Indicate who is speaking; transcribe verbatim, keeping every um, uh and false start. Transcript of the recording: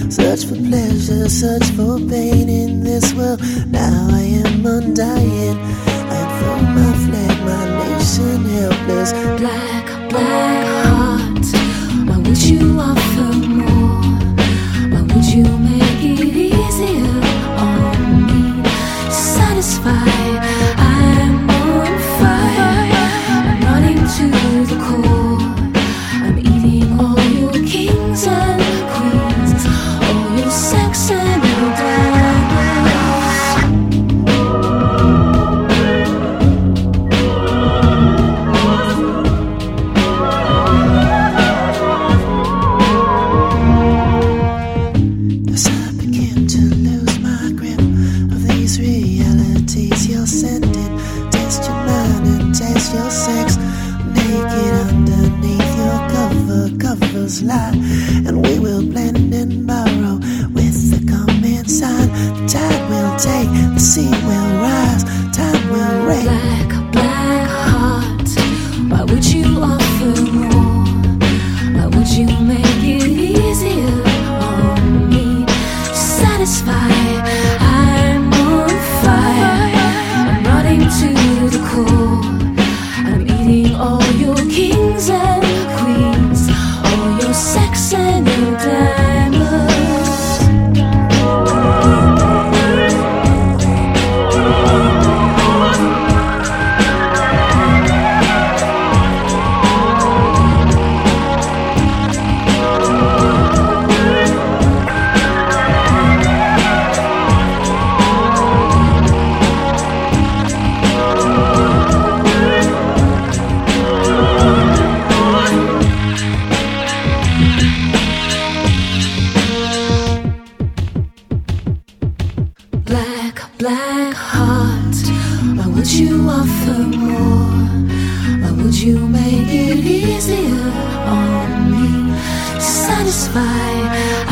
Speaker 1: Search for pleasure, search for pain in this world. Now I am undying. I'd throw my flag, my nation helpless.
Speaker 2: Black, black heart, why would you offer more? Why would you make it easier on me? Satisfy, I'm on fire. I'm running to the core. I'm eating all your kings and queens, all your sex and your diamonds.
Speaker 1: As I begin to lose my grip of these realities you're sending, test your mind and taste your sex. Naked underneath your cover, covers lie, and we will blend and borrow with the comment sign. The tide will take, the sea will rise, time will reign.
Speaker 2: Black, black heart, why would you offer more? Why would you make it easier on me? Satisfy, I'm on fire. I'm running to the core. I'm eating all your kings and queens, all your sex and your diamonds. Black, black heart, why would you offer more? Why would you make it easier on me? Satisfy,